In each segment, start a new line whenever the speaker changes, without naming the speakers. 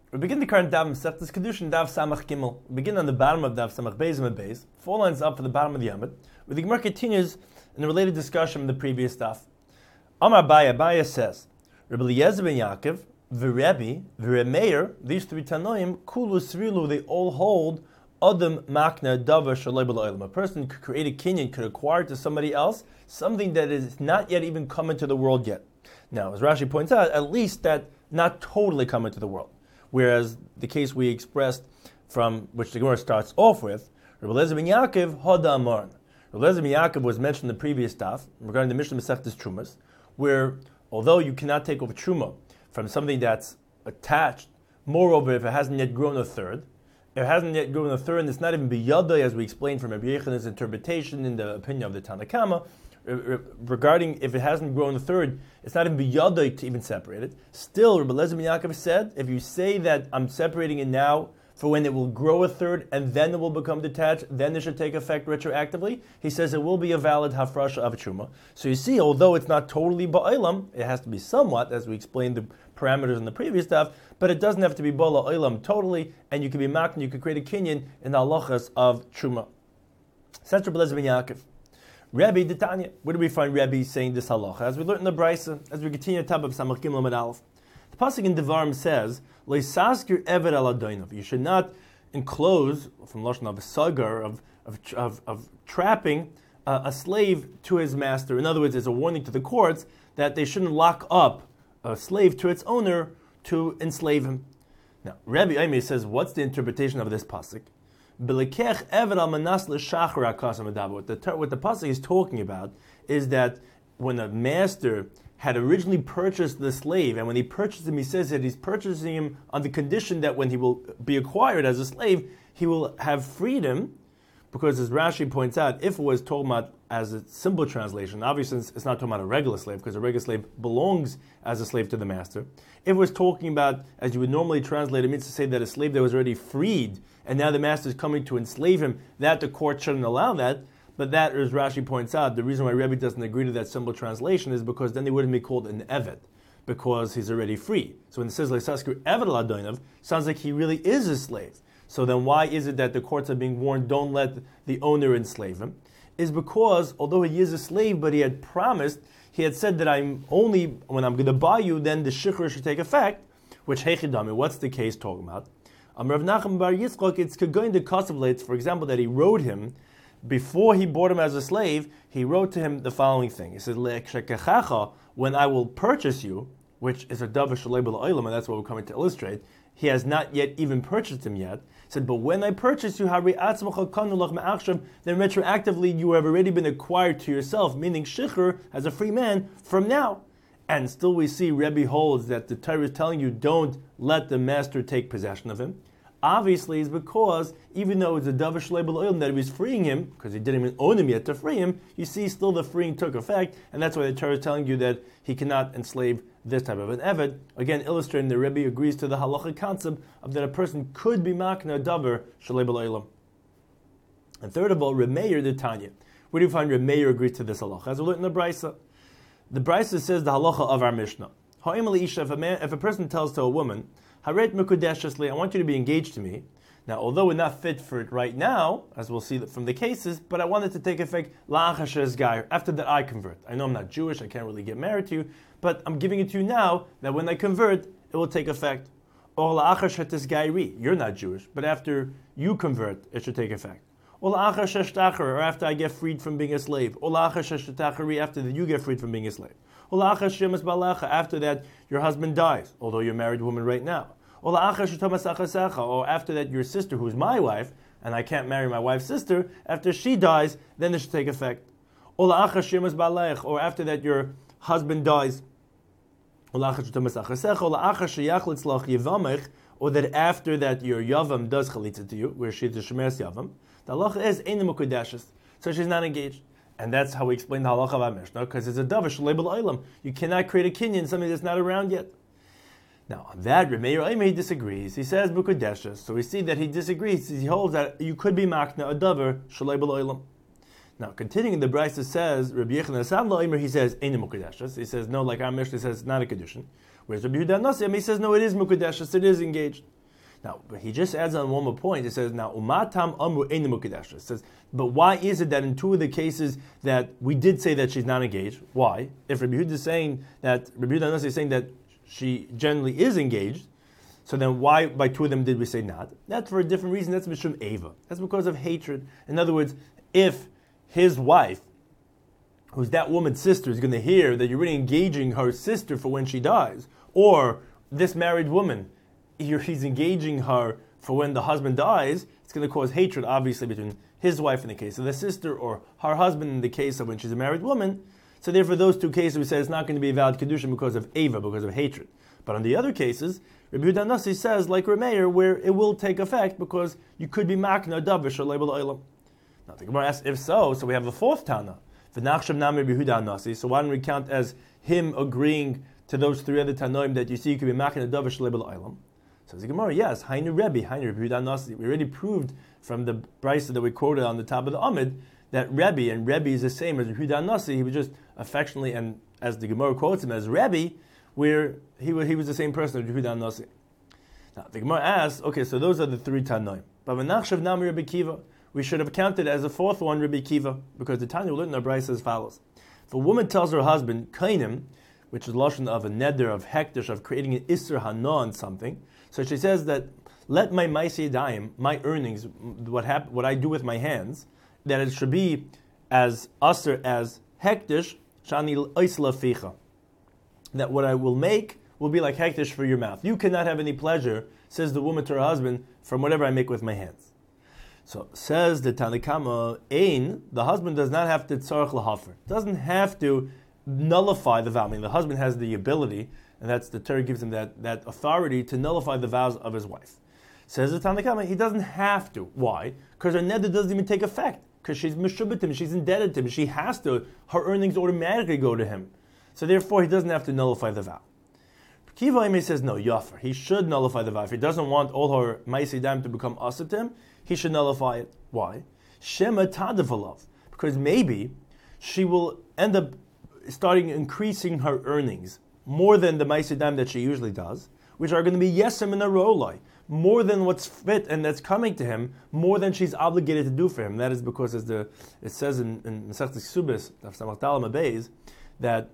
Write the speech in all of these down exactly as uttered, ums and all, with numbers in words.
We begin the current Daf Masechtas Kedushin Daf Samach Gimel. We begin on the bottom of Daf Samach Beis and Beis, four lines up for the bottom of the Yamid, where the Gemara continues in a related discussion from the previous Daf. Amar Abaya, Abaya says, Rebbe Eliezer ben Yaakov, V'Rebbe, V'Remeir, these three Tanoim, Kulu Srilu, they all hold Adam Makna Davar Shalei B'La'olam. A person could create a kinyan, could acquire to somebody else something that is not yet even come into the world yet. Now, as Rashi points out, at least that not totally come into the world. Whereas the case we expressed from which the Gemara starts off with, Rebbe Eliezer ben Yaakov, Hoda Amarn. Rebbe Eliezer ben Yaakov was mentioned in the previous daf regarding the Mishnah Masechtas Trumas, where although you cannot take over Truma from something that's attached, moreover, if it hasn't yet grown a third, if it hasn't yet grown a third, and it's not even biyadai, as we explained from Rabbi Yechanan's interpretation in the opinion of the Tanna Kama, regarding if it hasn't grown a third, it's not even biyadai to even separate it. Still, Rebbe Eliezer ben Yaakov said, if you say that I'm separating it now for when it will grow a third and then it will become detached, then it should take effect retroactively, he says it will be a valid hafrasha of truma. So you see, although it's not totally ba'olam, it has to be somewhat, as we explained the parameters in the previous stuff, but it doesn't have to be ba'olam totally, and you can be makna, you can create a kinyan in the halachas of truma. Says Rebbe Eliezer ben Yaakov. Rebbe D'Tanya. Where do we find Rebbe saying this halacha? As we learned in the Brisa, as we continue tab of Samach Gimel Amud Aleph. The pasuk in Devarim says, "Leisaskir eved al adoinav." You should not enclose, from lashon of a sagar, of of, of, of trapping uh, a slave to his master. In other words, it's a warning to the courts that they shouldn't lock up a slave to its owner to enslave him. Now, Rebbe Aimei says, what's the interpretation of this pasuk? What the, what the pasuk is talking about is that when a master had originally purchased the slave, and when he purchased him, he says that he's purchasing him on the condition that when he will be acquired as a slave, he will have freedom, because as Rashi points out, if it was talking about as a simple translation, obviously it's not talking about a regular slave, because a regular slave belongs as a slave to the master. If it was talking about, as you would normally translate, it means to say that a slave that was already freed, and now the master is coming to enslave him, that the court shouldn't allow that. But that, as Rashi points out, the reason why Rebbe doesn't agree to that simple translation is because then he wouldn't be called an eved, because he's already free. So when it says Leisaskir eved al adoinav, sounds like he really is a slave. So then why is it that the courts are being warned, don't let the owner enslave him? Is because, although he is a slave, but he had promised, he had said that I'm only, when I'm going to buy you, then the shikhr should take effect, which heichidami, what's the case talking about? Um, Rav Nachman bar Yitzchok, it's going to contemplate, for example, that he wrote him, before he bought him as a slave, he wrote to him the following thing. He says, when I will purchase you, which is a davar shalei b'la'olam, and that's what we're coming to illustrate, he has not yet even purchased him yet. He said, but when I purchase you, then retroactively you have already been acquired to yourself, meaning shikhr as a free man from now. And still we see Rebbe holds that the Torah is telling you don't let the master take possession of him. Obviously, it's because even though it's a davar shalei b'la'olam that he was freeing him, because he didn't even own him yet to free him, you see still the freeing took effect, and that's why the Torah is telling you that he cannot enslave this type of an eved. Again, illustrating the Rebbe agrees to the halachic concept of that a person could be makna davar shalei b'la'olam. And third of all, Remeir D'Tanya. Where do you find Remeir agrees to this halacha? As we learned in the Brisa, the Brisa says the halacha of our Mishnah. If a, man, if a person tells to a woman, Haret mekudeshesli, I want you to be engaged to me. Now, although we're not fit for it right now, as we'll see from the cases, but I want it to take effect la'achashes gair, after that I convert. I know I'm not Jewish, I can't really get married to you, but I'm giving it to you now, that when I convert, it will take effect. Or la'achashetes gairi, you're not Jewish, but after you convert, it should take effect. Or la'achashesh tacher, or after I get freed from being a slave. Or la'achashesh tachari, after that you get freed from being a slave. After that, your husband dies, although you're a married woman right now. Or after that, your sister, who's my wife, and I can't marry my wife's sister, after she dies, then it should take effect. Or after that, your husband dies. Or that after that, your yavam does chalitza to you, where she's the shemeres yavam. The halacha is ein mukudeshes, so she's not engaged. And that's how we explain the halacha of our Mishnah, because it's a davar shalei b'la'olam. You cannot create a kinyan, something that's not around yet. Now, on that, Remeir Aimei disagrees. He says mukudeshes. So we see that he disagrees. He holds that you could be makna a davar shalei b'la'olam. Now, continuing, the Brisa says, Rabbi Yechanan Asad La'omer, he says, ein mukudeshes. He says, no, like our Mishnah says, it's not a kedushin. Whereas Rabbi Yehuda Nasi, he says, no, it is mukudeshes, it is engaged. Now, but he just adds on one more point. It says, now, umatam amru ein mukadesh. It says, but why is it that in two of the cases that we did say that she's not engaged? Why? If Rabbi Yehuda is saying that, Rabbi Yehuda is saying that she generally is engaged, so then why by two of them did we say not? That's for a different reason. That's mishum eva. That's because of hatred. In other words, if his wife, who's that woman's sister, is going to hear that you're really engaging her sister for when she dies, or this married woman, he's engaging her for when the husband dies, it's going to cause hatred, obviously, between his wife in the case of the sister, or her husband in the case of when she's a married woman. So therefore, those two cases, we say it's not going to be a valid kedusha because of eva, because of hatred. But on the other cases, Rabbi Yehuda Nasi says, like Rameir, where it will take effect because you could be makna davish or label oilam. Now the Gemara asks, if so, so we have the fourth Tana. V'nachshav nam Rabbi Yehuda Nasi. So why don't we count as him agreeing to those three other Tanoim that you see you could be makna davish or label oilam? Says the Gemara, yes, Hainu Rebbe, Hainu Rabbi Yehuda Nasi. We already proved from the brisa that we quoted on the top of the Amid that Rebbe, and Rebbe is the same as Rabbi Yehuda Nasi. He was just affectionately, and as the Gemara quotes him as Rebbe, where he was, he was the same person as Rabbi Yehuda Nasi. Now the Gemara asks, okay, so those are the three Tanoim. But v'nachshav nami Rabbi Kiva, we should have counted as a fourth one Rabbi Kiva, because the Tanya learned in our brisa as follows: if a woman tells her husband kainim, which is lashon of a neder of hektish of creating an isser hana on something. So she says that, let my maisi yadayim, my earnings, what hap- what I do with my hands, that it should be as usher as hektish, shani oisla ficha. That what I will make will be like hektish for your mouth. You cannot have any pleasure, says the woman to her husband, from whatever I make with my hands. So says the Tanakama, ein, the husband does not have to tzarech lahafer, doesn't have to nullify the vow. I mean, the husband has the ability, and that's the Torah gives him that, that authority to nullify the vows of his wife. Says the Tanakama, he doesn't have to. Why? Because her neder doesn't even take effect. Because she's mishubatim, she's indebted to him. She has to. Her earnings automatically go to him. So therefore, he doesn't have to nullify the vow. Kiva Ime says no, yafer. He should nullify the vow. If he doesn't want all her ma'aseh dam to become asur to him, he should nullify it. Why? Shema tadavalav. Because maybe she will end up starting increasing her earnings more than the ma'aseh dam that she usually does, which are going to be yesem in a rolai, more than what's fit and that's coming to him, more than she's obligated to do for him. That is because, as the it says in Masechtas Ksubis, that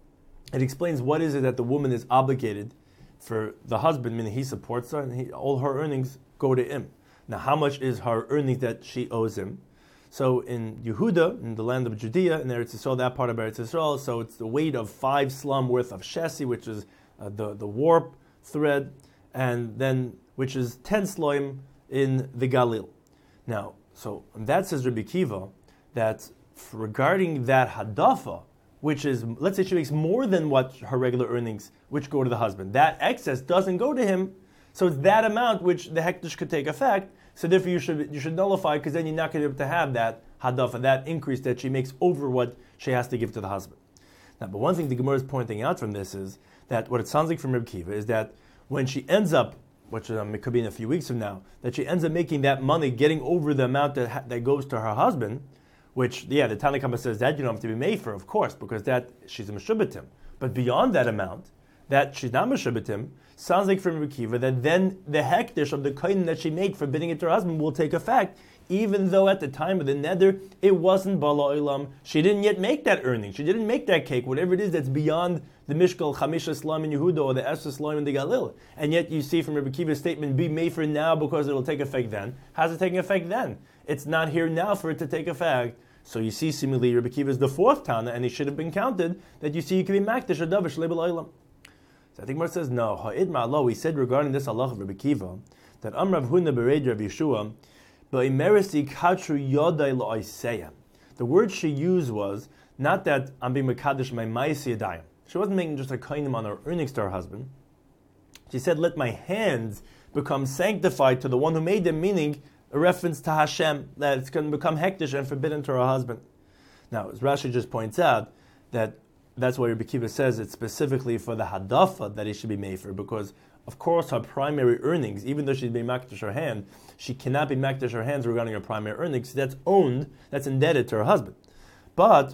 it explains what is it that the woman is obligated for the husband, meaning he supports her, and he, all her earnings go to him. Now, how much is her earnings that she owes him? So in Yehuda, in the land of Judea, in Eretz Yisrael, that part of Eretz Yisrael, so it's the weight of five slum worth of shesi, which is uh, the, the warp thread, and then which is ten sloim in the Galil. Now, so that says Rabbi Kiva that regarding that hadafa, which is, let's say she makes more than what her regular earnings, which go to the husband, that excess doesn't go to him, so it's that amount which the hektish could take effect. So therefore, you should you should nullify, because then you're not going to be able to have that hadafa, that increase that she makes over what she has to give to the husband. Now, but one thing the Gemara is pointing out from this is that what it sounds like from Reb Kiva is that when she ends up, which um, it could be in a few weeks from now, that she ends up making that money, getting over the amount that ha- that goes to her husband, which, yeah, the Tanakh says that you don't have to be made for, of course, because that she's a meshubatim. But beyond that amount, that she's not meshubatim, sounds like from Reb Kiva that then the hektish of the kohen that she made for bidding it to her husband will take effect, even though at the time of the neder it wasn't bala olam. She didn't yet make that earning. She didn't make that cake, whatever it is that's beyond the mishkal chamisha slam in Yehuda or the esra slam in the Galil. And yet you see from Reb Kiva's statement, be made for now because it will take effect then. How's it taking effect then? It's not here now for it to take effect. So you see, similarly, Reb Kiva is the fourth Tana, and he should have been counted, that you see you can be makdish or davish lebel olam. So I think Mar says, no, ha'id ma'alo, he said regarding this halacha of Reb Kiva, that Amrav Huna bereid Rav Yeshua, ba'Imeresi katru yodai la'oiseya. The word she used was, not that I'm being mekadosh my ma'aseh yadayim. She wasn't making just a kainim on her earnings to her husband. She said, let my hands become sanctified to the one who made them, meaning a reference to Hashem, that it's going to become hektish and forbidden to her husband. Now, as Rashi just points out, that that's why Rabbi Kiva says it's specifically for the hadafa that he should be made for, because of course her primary earnings, even though she's being makdish her hand, she cannot be makdish her hands regarding her primary earnings. That's owned, that's indebted to her husband. But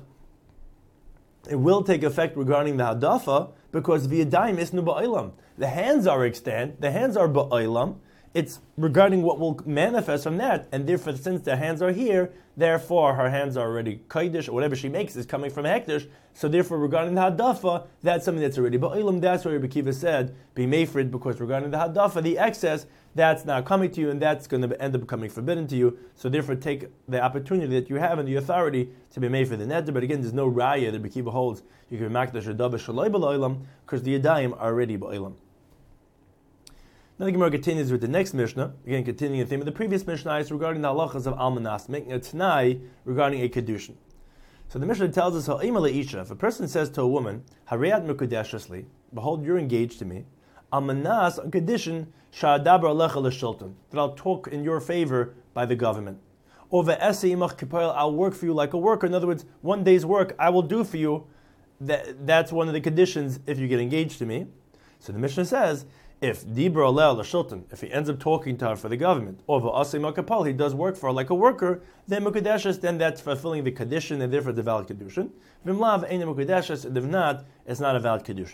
it will take effect regarding the hadafa, because v'yadayim isnu ba'olam. The hands are extant, the hands are ba'olam, it's regarding what will manifest from that, and therefore, since the hands are here, therefore her hands are already kodesh, or whatever she makes is coming from hekdesh. So therefore, regarding the hadafa, that's something that's already ba'ilam. That's what Rabbi Kiva said, be mafrid, because regarding the hadafa, the excess, that's now coming to you, and that's going to end up becoming forbidden to you. So therefore, take the opportunity that you have and the authority to be made for the neder. But again, there's no raya that Rabbi Kiva holds. You can be makdash hadafa shaloi b'lo'ilam, because the yadayim are already ba'ilam. Now the Gemara continues with the next Mishnah, again continuing the theme of the previous Mishnah, is regarding the halachas of almanas, making a t'nai regarding a kedushin. So the Mishnah tells us, ha'ima le'isha, if a person says to a woman, hareat mekudeshesli, behold, you're engaged to me, almanas, on condition, sha'adaber alecha l'shilton, that I'll talk in your favor by the government. Or ve'ese imach kipoil, I'll work for you like a worker. In other words, one day's work I will do for you. That, that's one of the conditions if you get engaged to me. So the Mishnah says, if Dibra Alel Shultan, if he ends up talking to her for the government, or V'asei Makapal, he does work for her like a worker, then Mukadeshes, then that's fulfilling the condition and therefore the valid Kedushin. V'mlav Ein Mukadeshes, and if not, it's not a valid Kedushin.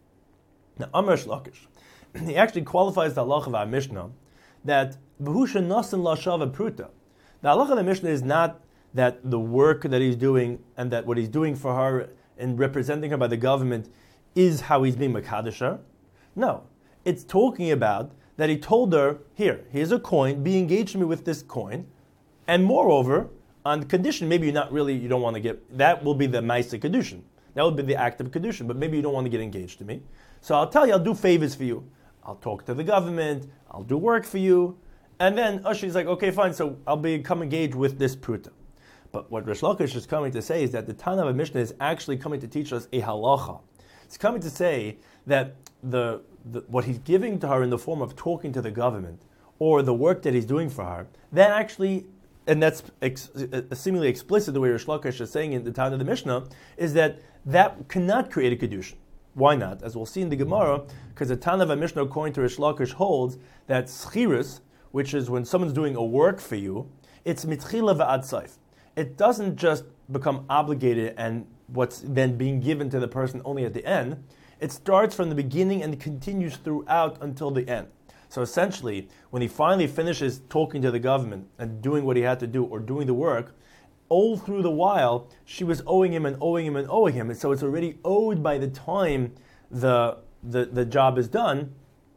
Now, Amar Shlakish, he actually qualifies the halach of our Mishnah that V'husha Nasan Lashava Pruta. The halach of the Mishnah is not that the work that he's doing and that what he's doing for her and representing her by the government is how he's being Makadesher. No. It's talking about that he told her, here, here's a coin, be engaged to me with this coin, and moreover, on the condition, maybe you're not really, you don't want to get, that will be the Maisa Kedushin. That will be the act of Kedushin, but maybe you don't want to get engaged to me. So I'll tell you, I'll do favors for you. I'll talk to the government, I'll do work for you, and then oh, she's like, okay, fine, so I'll become engaged with this pruta. But what Rish Lakish is coming to say is that the Tana of Mishnah is actually coming to teach us a halacha. It's coming to say that the The, what he's giving to her in the form of talking to the government or the work that he's doing for her, that actually, and that's ex, uh, seemingly explicit the way Rish Lakish is saying in the time of the Mishnah, is that that cannot create a Kedushin. Why not? As we'll see in the Gemara, because the Tana of a Mishnah according to Rish Lakish holds that Schiris, which is when someone's doing a work for you, it's mitchila v'ad saif. It doesn't just become obligated and what's then being given to the person only at the end. It starts from the beginning and continues throughout until the end. So essentially, when he finally finishes talking to the government and doing what he had to do or doing the work, all through the while, she was owing him and owing him and owing him. And so it's already owed by the time the the, the job is done.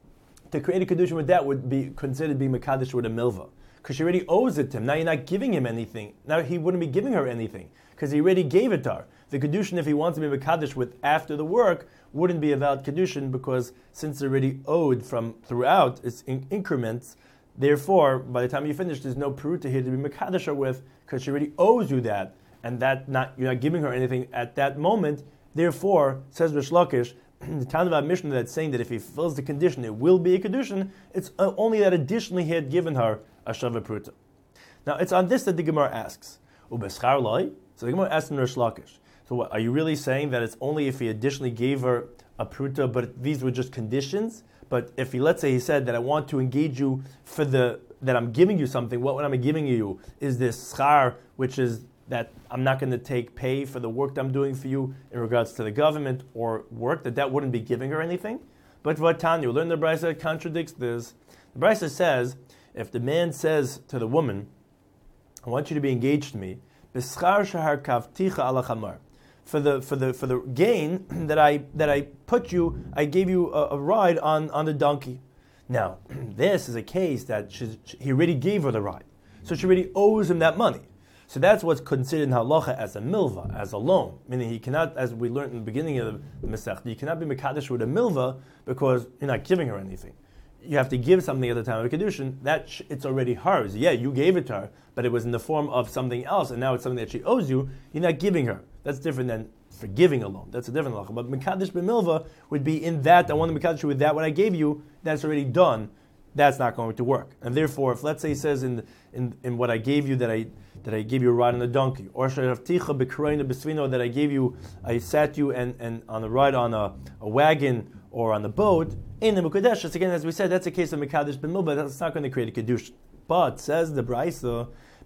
To create a Kedushin with that would be considered to be Mekadesh with a milva. Because she already owes it to him. Now you're not giving him anything. Now he wouldn't be giving her anything. Because he already gave it to her. The Kedushin, if he wants to be Mekadesh with after the work, wouldn't be a valid Kedushin because since it's already owed from throughout its in- increments, therefore, by the time you finish, there's no Peruta here to be Mekadesh with because she already owes you that. And that not you're not giving her anything at that moment. Therefore, says Rish Lakish, the Tana of Mishnah that's saying that if he fulfills the condition, it will be a Kedushin, it's only that additionally he had given her a Shava Peruta. Now, it's on this that the Gemara asks, Ubeschar Loi? So the Gemara asks in Rish Lakish, so what, are you really saying that it's only if he additionally gave her a pruta, but these were just conditions? But if he, let's say he said that I want to engage you for the, that I'm giving you something, what, what I'm giving you is this schar, which is that I'm not going to take pay for the work that I'm doing for you in regards to the government or work, that that wouldn't be giving her anything? But what Tanya, you learn the Brisa contradicts this. The Brisa says, if the man says to the woman, I want you to be engaged to me, b'schar shahar kavticha ala chamar. For the for the for the gain that I that I put you, I gave you a, a ride on, on the donkey. Now, this is a case that she's, she, he already gave her the ride, so she already owes him that money. So that's what's considered in halacha as a milva, as a loan. Meaning he cannot, as we learned in the beginning of the Masechta, you cannot be mekadesh with a milva because you're not giving her anything. You have to give something at the time of Kedushin. That sh- it's already hers. Yeah, you gave it to her, but it was in the form of something else, and now it's something that she owes you. You're not giving her. That's different than forgiving a loan. That's a different halacha. But mekadesh b'milva would be in that. I want to mekadesh with that. What I gave you, that's already done. That's not going to work. And therefore, if let's say he says in in in what I gave you that I that I gave you a ride on a donkey, or that I gave you, I sat you and, and on a ride on a, a wagon or on the boat, in the Mukadesh, again, as we said, that's a case of Mekadesh ben Milba, that's not going to create a Kedushin. But, says the Braisa,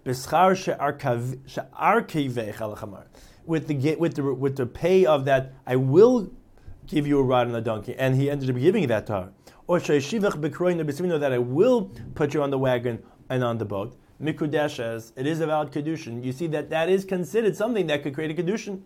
with the with the with the pay of that, I will give you a ride on a donkey, and he ended up giving that to her. or sheishivach bekroina b'simino, that I will put you on the wagon and on the boat. Mikudeshes, it is a valid kedushin. You see that that is considered something that could create a kedushin.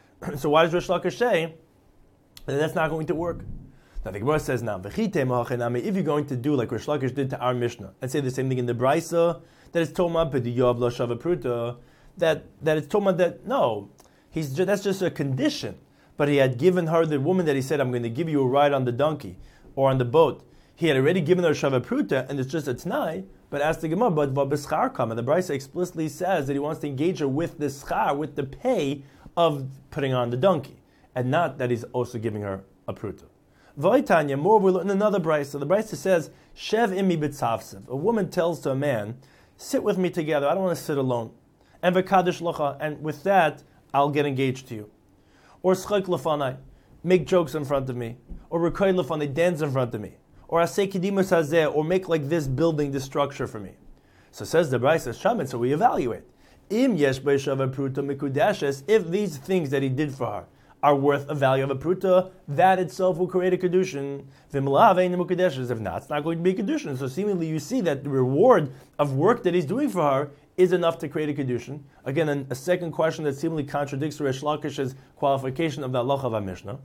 So why does Rish Lakish say that that's not going to work? Now the Gemara says now, if you're going to do like Rish Lakish did to our Mishnah, and say the same thing in the Brisa, that it's Toma P'diyav Lo Shava Pruta, that that it's Toma that no, he's just, that's just a condition. But he had given her, the woman that he said, I'm going to give you a ride on the donkey or on the boat. He had already given her Shava Pruta, and it's just a T'nai. But as the Gemara, but B'schar Kama, the Brisa explicitly says that he wants to engage her with the schar, with the pay of putting on the donkey, and not that he's also giving her a Pruta. V'oitanya, more we learn in another Brisa. The Brisa says, Shev imi b'tzavsev. A woman tells to a man, sit with me together, I don't want to sit alone. And v'kadosh locha, and with that, I'll get engaged to you. Or schok lefanai, make jokes in front of me. Or rekoy lefanai, dance in front of me. Or asay kedimus hazeh, or make like this building, this structure for me. So says the Brisa, Shaman, so we evaluate. Im yesh b'shava pruta mikudeshes, if these things that he did for her are worth a value of a pruta, that itself will create a kedushin. V'melav ein mikudeshes. If not, it's not going to be a kedushin. So seemingly you see that the reward of work that he's doing for her is enough to create a kedushin. Again, an, a second question that seemingly contradicts Rish Lakish's qualification of the halacha of our Mishnah.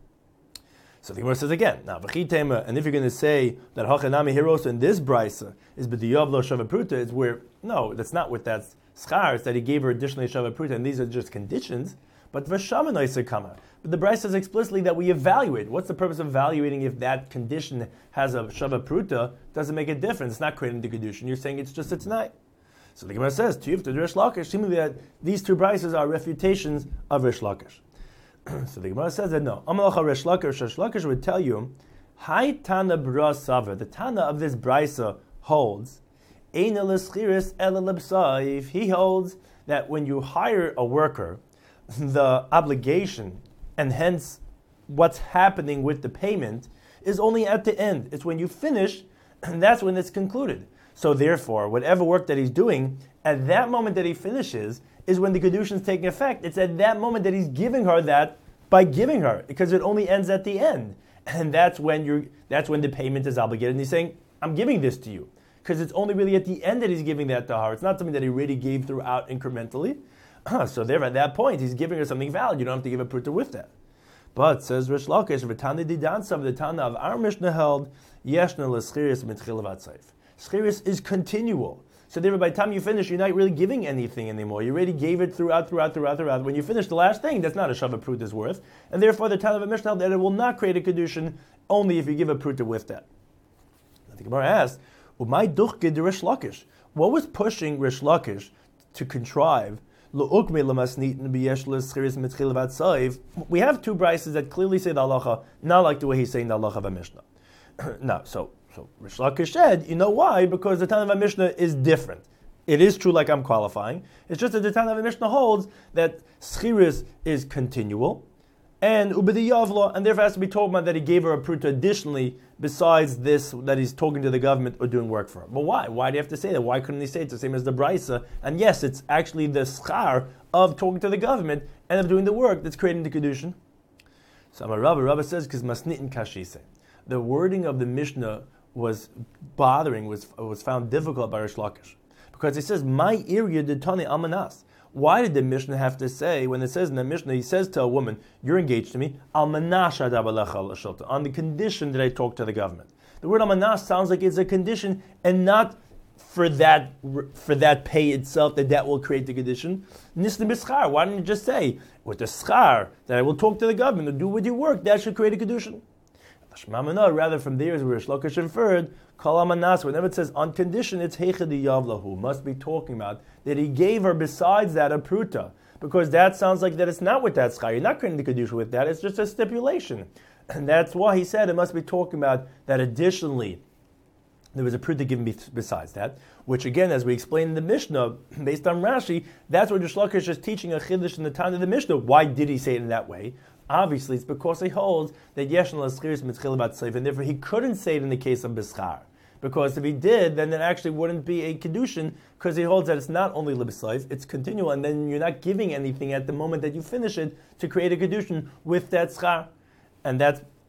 So the Gemara says again, now v'chitema, and if you're going to say that hachanami heroes in this brisa is b'diyav lo shava pruta, it's where no, that's not what that's schar. It's that he gave her additionally shava pruta, and these are just conditions. But v'shamanoi kama. But the brisa says explicitly that we evaluate. What's the purpose of evaluating if that condition has a shava pruta? Doesn't make a difference. It's not creating the kedushin. You're saying it's just a tonight. So the Gemara says, Tiyuf to Rish Lakish, seemingly that these two brises are refutations of Rish Lakish. So the Gemara says that no. Amalacha Rish Lakish, Rish Lakish would tell you, Hai Tana Bra Saver, the Tana of this brisa holds, Eina l'schiris ela l'bsaif. He holds that when you hire a worker, the obligation and hence what's happening with the payment is only at the end. It's when you finish, and that's when it's concluded. So therefore, whatever work that he's doing, at that moment that he finishes, is when the kedushin is taking effect. It's at that moment that he's giving her that by giving her, because it only ends at the end. And that's when you're that's when the payment is obligated. And he's saying, I'm giving this to you. Because it's only really at the end that he's giving that to her. It's not something that he already gave throughout incrementally. So there, at that point, he's giving her something valid. You don't have to give a pruta with that. But, says Rish Lakish, V'tana di dansav, the Tana of our Mishnah held, Yeshna l'schiris mitchil v'atzayif. Schiris is continual. So there, by the time you finish, you're not really giving anything anymore. You already gave it throughout, throughout, throughout, throughout. When you finish the last thing, that's not a shava pruta worth. And therefore, the Tana of a Mishnah held that it will not create a kedushin only if you give a pruta with that. The Gemara asked, Umay duchke de Rish Lakish. What was pushing Rish Lakish to contrive? We have two brises that clearly say the halacha, not like the way he's saying the halacha of a Mishnah. Now, so so Rish Lakish said, you know why? Because the Tana of a Mishnah is different. It is true, like I'm qualifying. It's just that the Tana of a Mishnah holds that schiris is continual, and ubedi yavla, and therefore has to be told about that he gave her a pruta additionally besides this that he's talking to the government or doing work for her. But why? Why do you have to say that? Why couldn't he say it's the same as the brisa? And yes, it's actually the schar of talking to the government and of doing the work that's creating the kedushin. So Amar Rabba, Rabba says, because masnitin kashise. The wording of the Mishnah was bothering, was was found difficult by Rish Lakish. Because it says, my area did tani almanas. Why did the Mishnah have to say, when it says in the Mishnah, he says to a woman, you're engaged to me, almanas on the condition that I talk to the government. The word almanas sounds like it's a condition and not for that for that pay itself, that that will create the condition. Nisna b'schar, why didn't you just say, with the schar, that I will talk to the government, or do with your work, that should create a condition. Rather, from there is where Rish Lakish inferred, kol amanas, whenever it says on condition, it's heichadi yavlahu, must be talking about that he gave her besides that a pruta, because that sounds like that it's not with that schar. You're not creating the kedusha with that, it's just a stipulation. And that's why he said it must be talking about that additionally there was a pruta given besides that, which again, as we explained in the Mishnah, based on Rashi, that's what Rish Lakish is teaching a chiddush in the time of the Mishnah. Why did he say it in that way? Obviously, it's because he holds that Yeshna l'schiris mitchil v'atzayif, and therefore he couldn't say it in the case of B'schar. Because if he did, then it actually wouldn't be a kedushin, because he holds that it's not only l'b'sayif, it's continual, and then you're not giving anything at the moment that you finish it to create a kedushin with that schar. And that's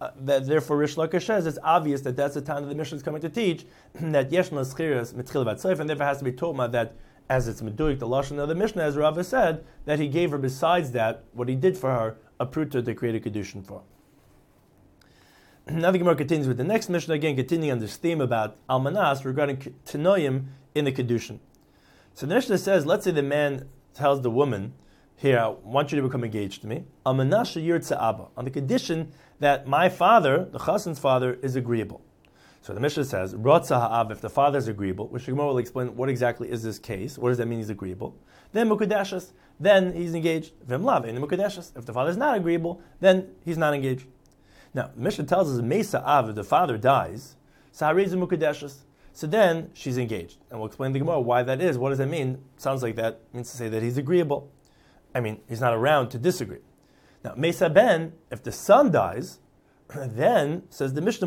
uh, that therefore Rish Lakish says it's obvious that that's the time that the Mishnah is coming to teach that Yesh L'Schiras Mitchil Vatseif, and therefore has to be told about that as it's Meduik, the Lashon of the Mishnah, as Rava said, that he gave her besides that, what he did for her, a pruta to create a Kedushin for. Now the Gemara continues with the next Mishnah, again continuing on this theme about Almanas regarding Tenoyim in the Kedushin. So the Mishnah says, let's say the man tells the woman, here, I want you to become engaged to me, Almanas Yirtza Abba, on the condition that my father, the Chassan's father, is agreeable. So the Mishnah says, Rotza ha'av, if the father is agreeable, which the Gemara will explain what exactly is this case, what does that mean he's agreeable? Then Mukadashas, then he's engaged. V'mlav, in Mukadashas. If the father is not agreeable, then he's not engaged. Now, the Mishnah tells us, Mesa av, if the father dies, Sahareza Mukadashas, so then she's engaged. And we'll explain to the Gemara why that is. What does that mean? Sounds like that means to say that he's agreeable. I mean, he's not around to disagree. Now, Mesa ben, if the son dies, then, says the Mishnah,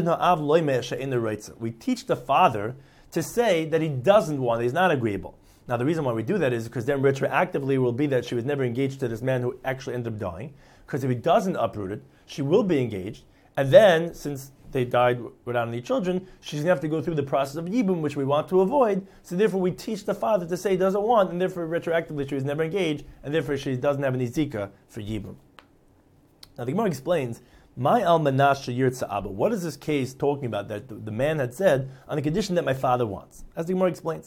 we teach the father to say that he doesn't want it, he's not agreeable. Now the reason why we do that is because then retroactively will be that she was never engaged to this man who actually ended up dying. Because if he doesn't uproot it, she will be engaged. And then, since they died without any children, she's going to have to go through the process of Yibum, which we want to avoid. So therefore we teach the father to say he doesn't want, and therefore retroactively she was never engaged, and therefore she doesn't have any Zika for Yibum. Now the Gemara explains, my almanash yirtza abba. What is this case talking about that the, the man had said on the condition that my father wants? As the Gemara explains,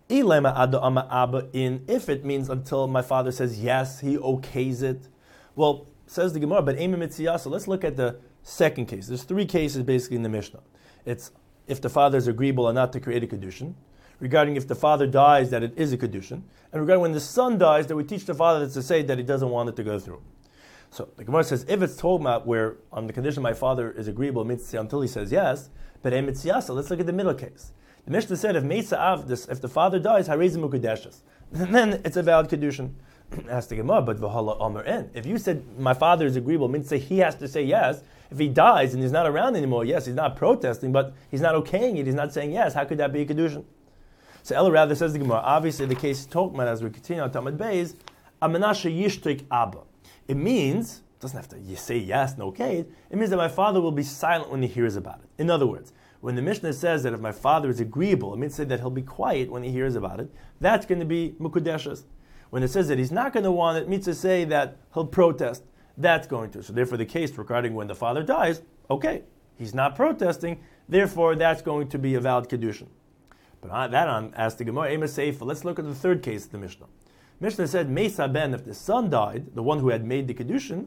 in if it means until my father says yes, he okays it. Well, says the Gemara, but ema mitziyah. So let's look at the second case. There's three cases basically in the Mishnah. It's if the father is agreeable or not to create a kedushin. Regarding if the father dies, that it is a kedushin, and regarding when the son dies, that we teach the father to say that he doesn't want it to go through. So the Gemara says, if it's told about where on the condition my father is agreeable, until he says yes, but emitziyasa, let's look at the middle case. The Mishnah said, if Meisa Av, if the father dies, Harezim Ukadeshas, then it's a valid kedushin. Ask the Gemara, but v'hala Omer en. If you said my father is agreeable, means say he has to say yes. If he dies and he's not around anymore, yes, he's not protesting, but he's not okaying it, he's not saying yes. How could that be a kedushin? So Ella rather says the Gemara, obviously the case talked about as we continue on Talmud Beis, Amenashe Yishtik Abba. It means, it doesn't have to you say yes and okay it, it means that my father will be silent when he hears about it. In other words, when the Mishnah says that if my father is agreeable, it means say that he'll be quiet when he hears about it, that's going to be mukudeshas. When it says that he's not going to want it, it means to say that he'll protest, that's going to. So therefore the case regarding when the father dies, okay, he's not protesting, therefore that's going to be a valid kedushin. But on that on, asked the Gemara, Ema Seifa, let's look at the third case of the Mishnah. Mishnah said, Mesa ben, if the son died, the one who had made the kedushin,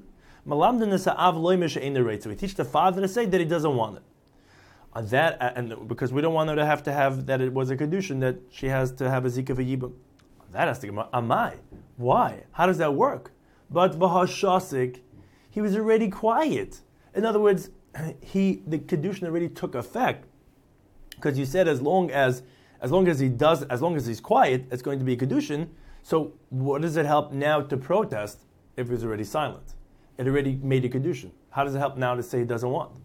so we teach the father to say that he doesn't want it. On that, and because we don't want her to have to have that it was a kedushin that she has to have a zika v'yibum. That has to come. Amai, why? How does that work? But v'hashasik, he was already quiet. In other words, he the kedushin already took effect because you said as long as as long as he does as long as he's quiet, it's going to be a kedushin. So what does it help now to protest if he's already silent? It already made a kedushin. How does it help now to say he doesn't want?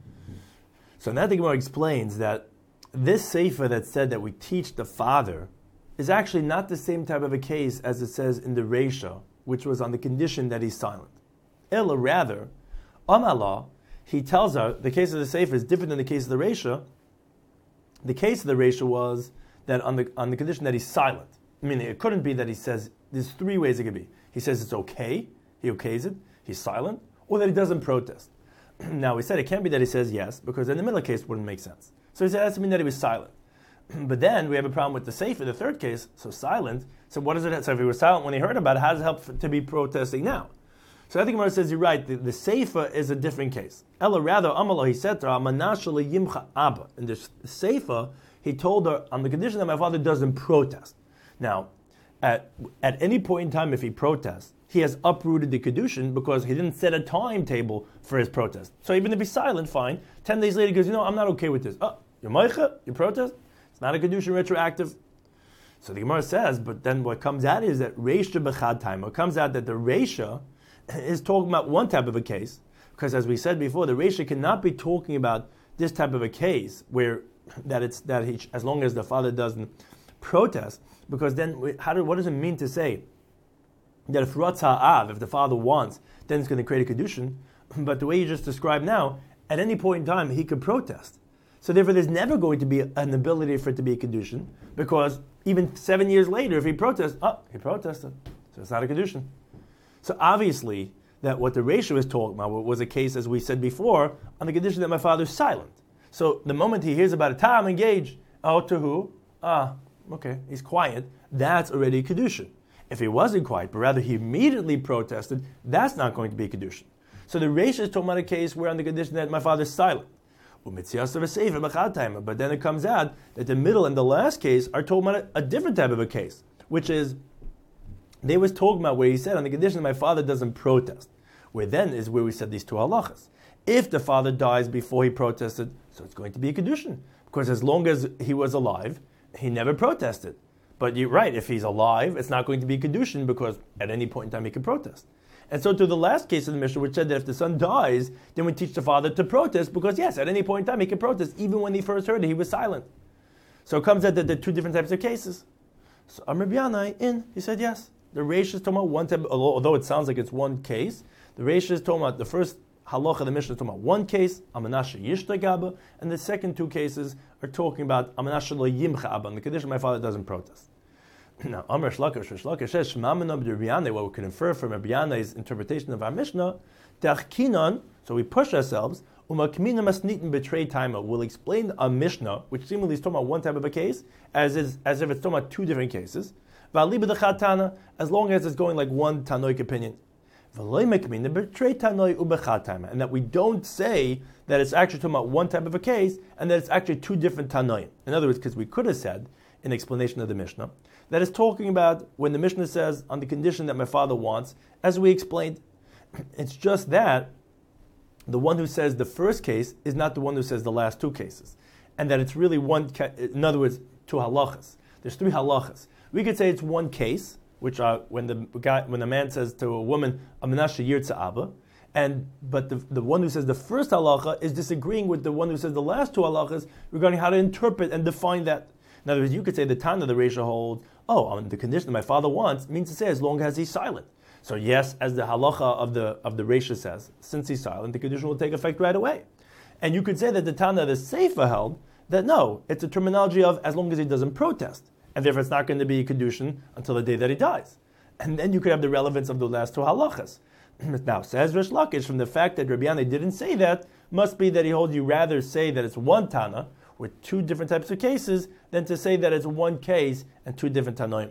So now the Gemara explains that this sefer that said that we teach the father is actually not the same type of a case as it says in the Reisha, which was on the condition that he's silent. Ella, rather, Amala, he tells her the case of the sefer is different than the case of the Reisha. The case of the Reisha was that on the on the condition that he's silent. I mean, it couldn't be that he says, there's three ways it could be. He says it's okay, he okays it, he's silent, or that he doesn't protest. Now, we said it can't be that he says yes, because in the middle case it wouldn't make sense. So he said it has to mean that he was silent. But then we have a problem with the sefer, the third case, so silent. So what does it, so if he was silent when he heard about it, how does it help for, to be protesting now? So I think Gemara says you're right, the, the sefer is a different case. Ella rather, Amalo, he said to her, Manashal Yimcha Abba. In the sefer, he told her, on the condition that my father doesn't protest. Now, at, at any point in time, if he protests, he has uprooted the kedushin because he didn't set a timetable for his protest. So even if he's silent, fine. Ten days later, he goes, you know, I'm not okay with this. Oh, you're meicha? You protest? It's not a kedushin retroactive. So the Gemara says, but then what comes out is that reisha b'chad time. What comes out that the reisha is talking about one type of a case, because as we said before, the reisha cannot be talking about this type of a case where that it's that he, as long as the father doesn't protest, because then how do, what does it mean to say that if Ratz Ha'av, if the father wants, then it's going to create a kedushin? but the way you just described now, at any point in time, he could protest. So therefore, there's never going to be an ability for it to be a Kedushin, because even seven years later, if he protests, oh, he protested. So it's not a Kedushin. So obviously, that what the Reisha was talking about was a case, as we said before, on the condition that my father's silent. So the moment he hears about a Tam engaged, oh, to who? Ah, okay, he's quiet. That's already a Kedushin. If he wasn't quiet, but rather he immediately protested, that's not going to be a Kedushin. So the Reisha is talking about a case where on the condition that my father's silent. But then it comes out that the middle and the last case are talking about a, a different type of a case, which is, they was talking about where he said on the condition that my father doesn't protest, where then is where we said these two halachas. If the father dies before he protested, so it's going to be a Kedushin, because as long as he was alive, he never protested. But you're right, if he's alive, it's not going to be a Kedushin, because at any point in time he can protest. And so to the last case of the Mishnah, which said that if the son dies, then we teach the father to protest, because yes, at any point in time he can protest, even when he first heard it, he was silent. So it comes out that there are two different types of cases. So Amr Bianai, in, he said yes. The Reish is talking about one type, although it sounds like it's one case, the Reish is talking about the first halacha of the Mishnah is talking about one case, Amanasha Yishta Gaba, and the second two cases are talking about Amanasha Lo Yimcha Abba, and the condition my father doesn't protest. Now, Amr Shlakish, Shlakish says, Shmamana B'Rabbi, what we can infer from Rabbi Yanai's interpretation of our Mishnah, Ta'chkinan, so we push ourselves, Umakmina Masnitin Betray Timer, will explain a Mishnah, which seemingly is talking about one type of a case, as is as if it's talking about two different cases, V'aliba D'Chatana, as long as it's going like one Tanoic opinion. And that we don't say that it's actually talking about one type of a case, and that it's actually two different Tanoim. In other words, because we could have said, in explanation of the Mishnah, that is talking about when the Mishnah says, on the condition that my father wants, as we explained, it's just that the one who says the first case is not the one who says the last two cases. And that it's really one, ca- in other words, two halachas. There's three halachas. We could say it's one case, which are when the guy, when the man says to a woman, Amenashe Yirtza Abba, and but the, the one who says the first halacha is disagreeing with the one who says the last two halachas regarding how to interpret and define that. In other words, you could say the Tana the Reisha holds, oh, on the condition that my father wants means to say as long as he's silent. So yes, as the halacha of the of the Reisha says, since he's silent, the condition will take effect right away. And you could say that the Tana the Seifa held that no, it's a terminology of as long as he doesn't protest, and therefore it's not going to be a kedushin until the day that he dies. And then you could have the relevance of the last two halachas. Now, says Rish Lakish, from the fact that Rabbi Yanai didn't say that, must be that he holds you rather say that it's one Tana with two different types of cases than to say that it's one case and two different Tanoim.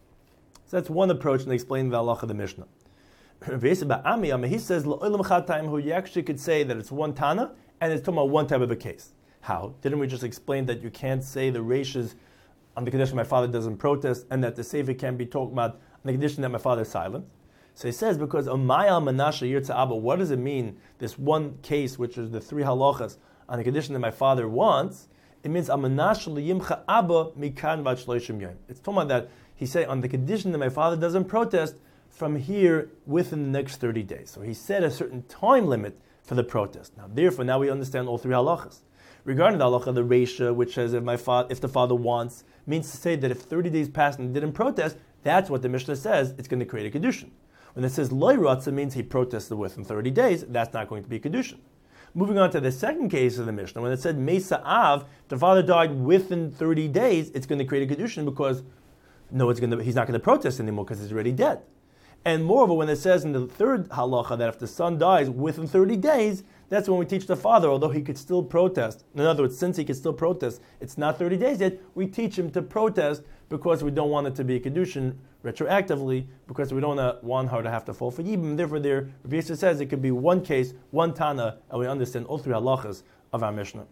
So that's one approach in explaining the halacha of the Mishnah. He says, who you actually could say that it's one Tana and it's talking about one type of a case. How? Didn't we just explain that you can't say the Reishas on the condition my father doesn't protest, and that the Sefer can be talking about on the condition that my father is silent? So he says, because Amayal Menashe Yirtza Abba, what does it mean, this one case, which is the three halachas, on the condition that my father wants? It means Amanashe Liyimcha Abba Mikan Vat Shloishim Yom. It's talking about that, he said, on the condition that my father doesn't protest from here within the next thirty days. So he set a certain time limit for the protest. Now, therefore, now we understand all three halachas. Regarding the halacha, the Reisha, which says if my fa- if the father wants, means to say that if thirty days pass and he didn't protest, that's what the Mishnah says, it's going to create a kedushin. When it says loy ratza, means he protested within thirty days, that's not going to be a kedushin. Moving on to the second case of the Mishnah, when it said Mesa Av, the father died within thirty days, it's going to create a kedushin because no, it's going to, he's not going to protest anymore because he's already dead. And moreover, when it says in the third halacha that if the son dies within thirty days, that's when we teach the father, although he could still protest. In other words, since he could still protest, it's not thirty days yet, we teach him to protest because we don't want it to be a kedushin retroactively, because we don't want her to have to fall for yibum. Therefore, there, Rabbi Yisrael says it could be one case, one Tana, and we understand all three halachas of our Mishnah.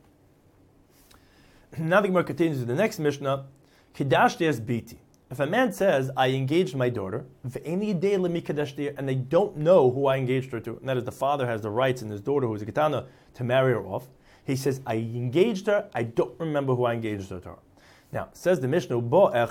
Now the Gemara continues with the next Mishnah, Kedashti es biti. If a man says, I engaged my daughter, and they don't know who I engaged her to, and that is the father has the rights in his daughter, who is a ketana, to marry her off, he says, I engaged her, I don't remember who I engaged her to. Now, says the Mishnah,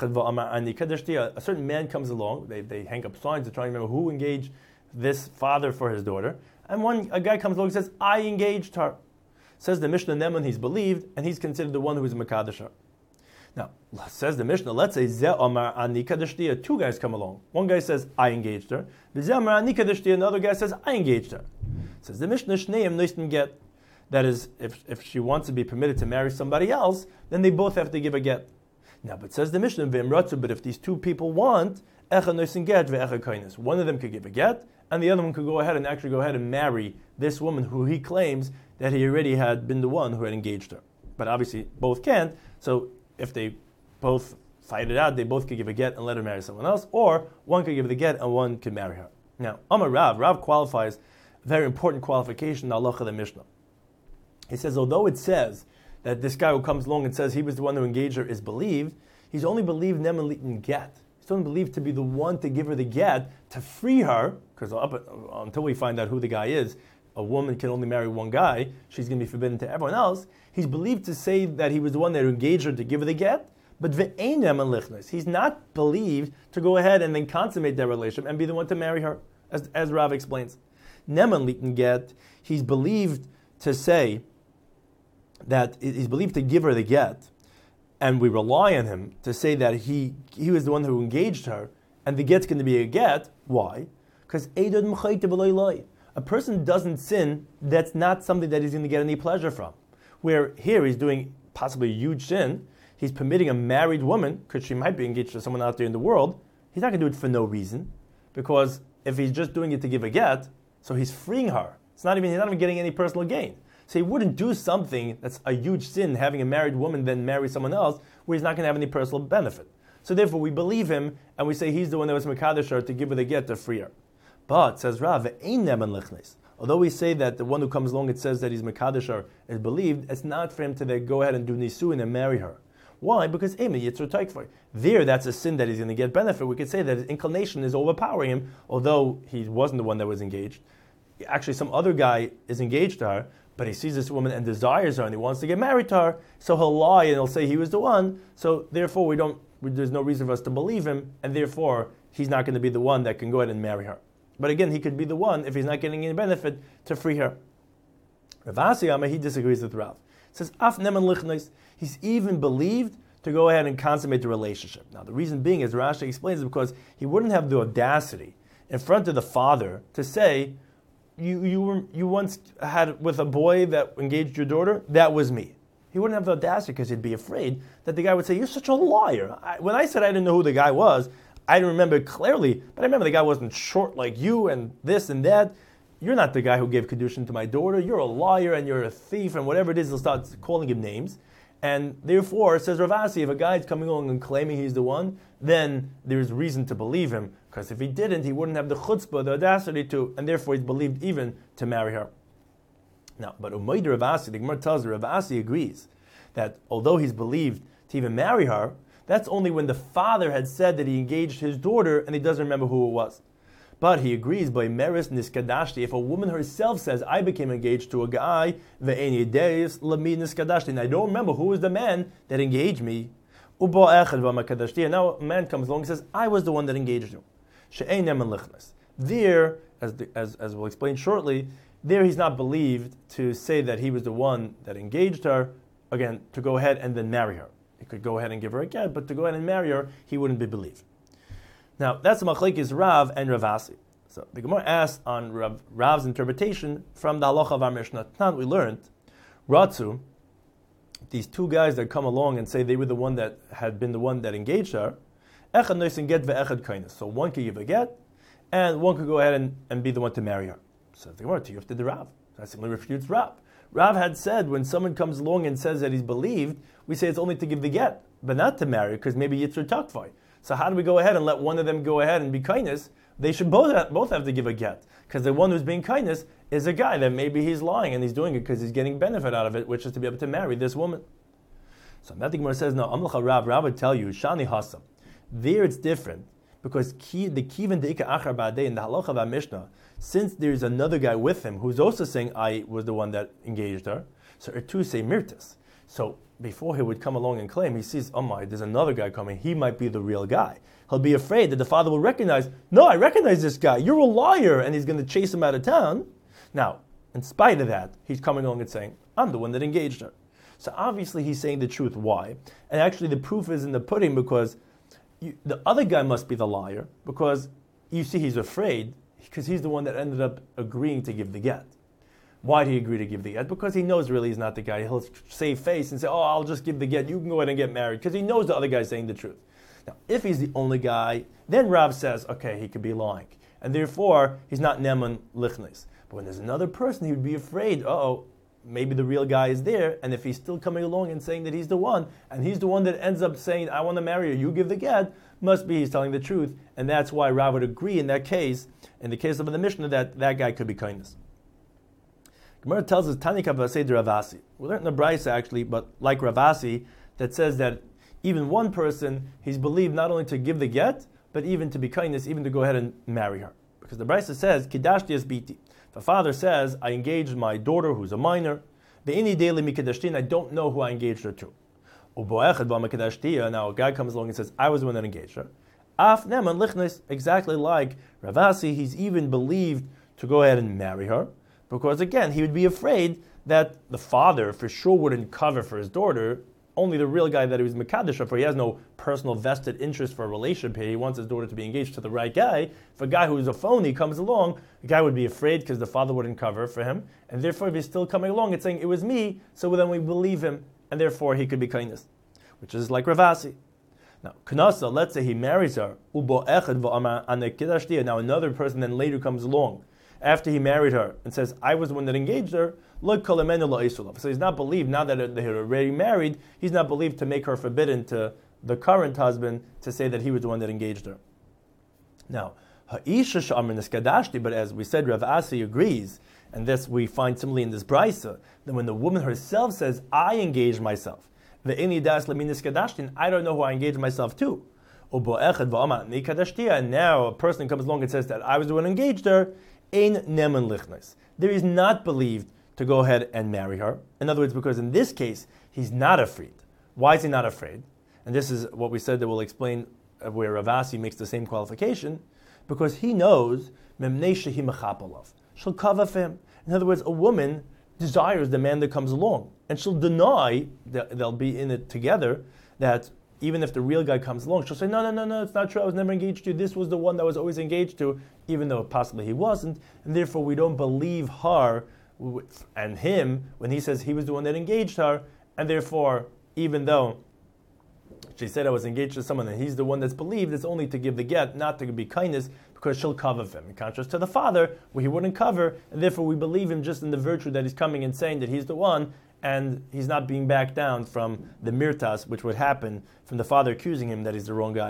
a certain man comes along, they, they hang up signs to try and remember who engaged this father for his daughter, and one a guy comes along and says, I engaged her. Says the Mishnah, Neman, he's believed, and he's considered the one who is Mekadosh her. Now, says the Mishnah, let's say Ze Amar Ani Kadeshtia, two guys come along. One guy says, I engaged her. Ze Amar Ani Kadeshtia, another guy says, I engaged her. It says the Mishnah Shneim Noisten get. That is, if, if she wants to be permitted to marry somebody else, then they both have to give a get. Now, but says the Mishnah, but if these two people want, one of them could give a get, and the other one could go ahead and actually go ahead and marry this woman who he claims that he already had been the one who had engaged her. But obviously, both can't, so if they both fight it out, they both could give a get and let her marry someone else, or one could give the get and one could marry her. Now, Amar Rav, Rav qualifies a very important qualification in the halacha of the Mishnah. He says, although it says that this guy who comes along and says he was the one who engaged her is believed, he's only believed neman litin get. He's only believed to be the one to give her the get, to free her, because until we find out who the guy is, a woman can only marry one guy, she's going to be forbidden to everyone else. He's believed to say that he was the one that engaged her to give her the get, but ve'ein neman lichnos. He's not believed to go ahead and then consummate that relationship and be the one to marry her, as, as Rav explains. Neman litin get, he's believed to say that he's believed to give her the get, and we rely on him to say that he he was the one who engaged her, and the get's going to be a get. Why? Because a person doesn't sin, that's not something that he's going to get any pleasure from. Where here he's doing possibly a huge sin, he's permitting a married woman, because she might be engaged to someone out there in the world, he's not going to do it for no reason, because if he's just doing it to give a get, so he's freeing her. It's not even he's not even getting any personal gain. So he wouldn't do something that's a huge sin, having a married woman then marry someone else, where he's not going to have any personal benefit. So therefore we believe him, and we say he's the one that was Mekadesh her to give her the get to free her. But, says Rav, although we say that the one who comes along, it says that he's Mekadesh her, is believed, it's not for him to then go ahead and do Nisuin and marry her. Why? Because there, that's a sin that he's going to get benefit. We could say that his inclination is overpowering him, although he wasn't the one that was engaged. Actually, some other guy is engaged to her, but he sees this woman and desires her, and he wants to get married to her, so he'll lie and he'll say he was the one, so therefore we don't, there's no reason for us to believe him, and therefore he's not going to be the one that can go ahead and marry her. But again, he could be the one, if he's not getting any benefit, to free her. Rav Asiyama, he disagrees with Rav. He says, Af neman lichnos, he's even believed to go ahead and consummate the relationship. Now the reason being, as Rashi explains, is because he wouldn't have the audacity in front of the father to say, You you were you once had with a boy that engaged your daughter? That was me. He wouldn't have the audacity because he'd be afraid that the guy would say, "You're such a liar." I, when I said I didn't know who the guy was, I didn't remember it clearly, but I remember the guy wasn't short like you and this and that. You're not the guy who gave kedushin to my daughter. You're a liar and you're a thief and whatever it is. He'll start calling him names, and therefore, says Rav Asi, if a guy's coming along and claiming he's the one, then there's reason to believe him. Because if he didn't, he wouldn't have the chutzpah, the audacity to, and therefore he's believed even to marry her. Now, but Umayda Rav Asi, the Gemara tells us, Rav Asi agrees that although he's believed to even marry her, that's only when the father had said that he engaged his daughter and he doesn't remember who it was. But he agrees by meris niskadashti, if a woman herself says, I became engaged to a guy, ve'eni deis lami niskadashti, and I don't remember who was the man that engaged me, and now a man comes along and says, I was the one that engaged you. There, as, the, as, as we'll explain shortly, there he's not believed to say that he was the one that engaged her, again, to go ahead and then marry her. He could go ahead and give her a get, but to go ahead and marry her, he wouldn't be believed. Now, that's the machlekes Rav and Rav Asi. So the Gemara asks on Rav, Rav's interpretation from the halacha of our Mishnah. Now we learned, Ratzu, these two guys that come along and say they were the one that had been the one that engaged her, echad noisin get ve'echad kainis. So one could give a get, and one could go ahead and, and be the one to marry her. So the Gemara, Tiyuf did the Rav. That simply refutes Rav. Rav had said when someone comes along and says that he's believed, we say it's only to give the get, but not to marry, because maybe Yitzur Takvai. So how do we go ahead and let one of them go ahead and be kindness? They should both have, both have to give a get, because the one who's being kindness is a guy that maybe he's lying and he's doing it because he's getting benefit out of it, which is to be able to marry this woman. So the Gemara says, no, Amlacha Rav, Rav would tell you, Shani Hasam. There it's different, because ki, the Kivin Deika Achar Ba'adei in the halacha of our Mishnah, since there's another guy with him who's also saying I was the one that engaged her, so Ertu say Mirtis. So before he would come along and claim, he sees, oh my, there's another guy coming, he might be the real guy. He'll be afraid that the father will recognize, no, I recognize this guy, you're a liar, and he's going to chase him out of town. Now, in spite of that, he's coming along and saying, I'm the one that engaged her. So obviously he's saying the truth. Why? And actually the proof is in the pudding, because you, the other guy must be the liar, because you see he's afraid because he's the one that ended up agreeing to give the get. Why did he agree to give the get? Because he knows really he's not the guy. He'll save face and say, oh, I'll just give the get. You can go ahead and get married. Because he knows the other guy's saying the truth. Now, if he's the only guy, then Rav says, okay, he could be lying. And therefore, he's not Neman Lichnes. But when there's another person, he would be afraid, uh-oh, maybe the real guy is there. And if he's still coming along and saying that he's the one, and he's the one that ends up saying, I want to marry you, you give the get, must be he's telling the truth. And that's why Rav would agree in that case, in the case of the Mishnah, that that guy could be kindness. Gemara tells us, Tani Kavasei Ravasi. We learned in the Brisa actually, but like Ravasi, that says that even one person, he's believed not only to give the get, but even to be kindness, even to go ahead and marry her. Because the Brisa says, Kidashti es biti. The father says, I engaged my daughter who's a minor. Ve'ini deili mikidashtin, I don't know who I engaged her to. Ubo'echad ba'mikidashtiya, now a guy comes along and says, I was the one that engaged her. Af neman lichnes, exactly like Ravasi, he's even believed to go ahead and marry her. Because again, he would be afraid that the father for sure wouldn't cover for his daughter. Only the real guy that he was Mekadesh for, he has no personal vested interest for a relationship here. He wants his daughter to be engaged to the right guy. If a guy who's a phony comes along, the guy would be afraid because the father wouldn't cover for him. And therefore, if he's still coming along, it's saying, it was me, so then we believe him. And therefore, he could be kindness. Which is like Ravasi. Now, Knasa, let's say he marries her. Now another person then later comes along after he married her and says, I was the one that engaged her. So he's not believed, now that they're already married, he's not believed to make her forbidden to the current husband to say that he was the one that engaged her. Now, but as we said, Rav Asi agrees, and this we find similarly in this Brisa, that when the woman herself says, I engaged myself, I don't know who I engaged myself to. And now a person comes along and says that I was the one who engaged her, ein neman lichnes. There is not believed to go ahead and marry her. In other words, because in this case, he's not afraid. Why is he not afraid? And this is what we said that we'll explain where Ravasi makes the same qualification. Because he knows, memnei shehi mechapalav. She'll cover for him. In other words, a woman desires the man that comes along. And she'll deny, that they'll be in it together, that even if the real guy comes along, she'll say, no, no, no, no, it's not true, I was never engaged to. This was the one that I was always engaged to, even though possibly he wasn't. And therefore we don't believe her and him when he says he was the one that engaged her. And therefore, even though she said I was engaged to someone and he's the one that's believed, it's only to give the get, not to be kindness, because she'll cover for him. In contrast to the father, where he wouldn't cover, and therefore we believe him just in the virtue that he's coming and saying that he's the one, and he's not being backed down from the mirtas, which would happen from the father accusing him that he's the wrong guy.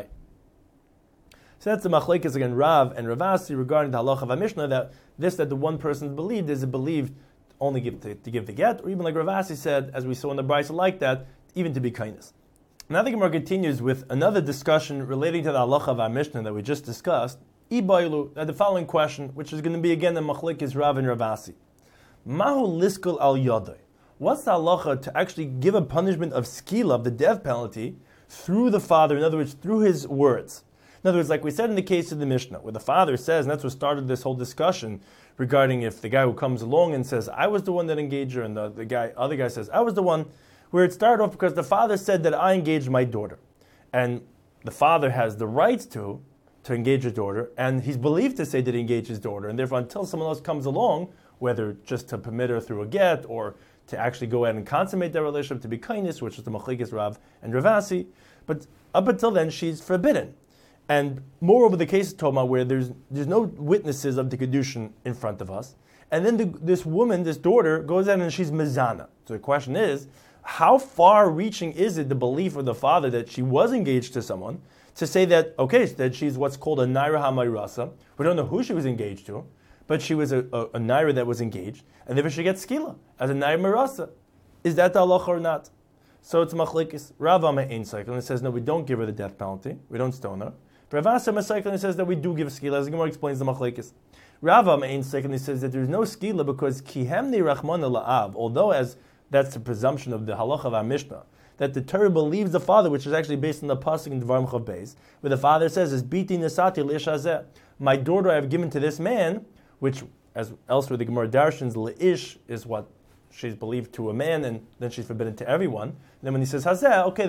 So that's the machlekes again, Rav and Ravasi regarding the halacha of a Mishnah, that this that the one person believed is believed only give to, to give the get, or even like Ravasi said, as we saw in the Brisa like that, even to be kindness. Now the Gemara continues with another discussion relating to the halacha of our Mishnah that we just discussed. Ibailu, the following question, which is going to be again the machlekes Rav and Ravasi. Mahu liskul al yodai. What's the halacha to actually give a punishment of skila, of the death penalty, through the father, in other words, through his words? In other words, like we said in the case of the Mishnah, where the father says, and that's what started this whole discussion regarding if the guy who comes along and says, I was the one that engaged her, and the, the guy, other guy says, I was the one, where it started off because the father said that I engaged my daughter. And the father has the rights to, to engage his daughter, and he's believed to say that he engaged his daughter, and therefore until someone else comes along, whether just to permit her through a get, or to actually go ahead and consummate their relationship, to be kindness, which is the machlekes Rav and Ravasi, but up until then, she's forbidden. And moreover, the case of Toma, where there's there's no witnesses of the kedushin in front of us, and then the, this woman, this daughter, goes out and she's mezana. So the question is, how far-reaching is it the belief of the father that she was engaged to someone to say that okay, that she's what's called a naira hamayrasa? We don't know who she was engaged to, but she was a, a, a naira that was engaged, and therefore she gets skila as a naira marasa. Is that the halacha or not? So it's machlekes. Rav Amma ein cycle and it says no, we don't give her the death penalty, we don't stone her. Rav Asa Masaykel and says that we do give skila, as the Gemara explains the machlekes. Rav Amma ein cycle and he says that there is no skila because kihemni rachmana la'av, although as that's the presumption of the halacha of our Mishnah, that the Torah believes the father, which is actually based on the pasuk in Dvarim Chav Beis, where the father says, "Is biti nesati leish hazeh." My daughter I have given to this man, which, as elsewhere the Gemara darshans, leish is what she's believed to a man, and then she's forbidden to everyone. And then when he says hazeh, okay, that's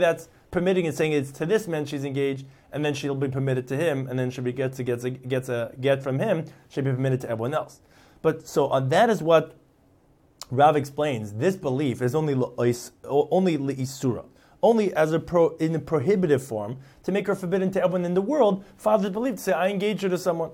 permitting and saying it's to this man she's engaged, and then she'll be permitted to him, and then she gets a, gets a, gets a get from him, she'll be permitted to everyone else. But so uh, that is what Rav explains. This belief is only only le'isura, only as a pro, in a prohibitive form to make her forbidden to everyone in the world. Fathers believe to say, I engage her to someone.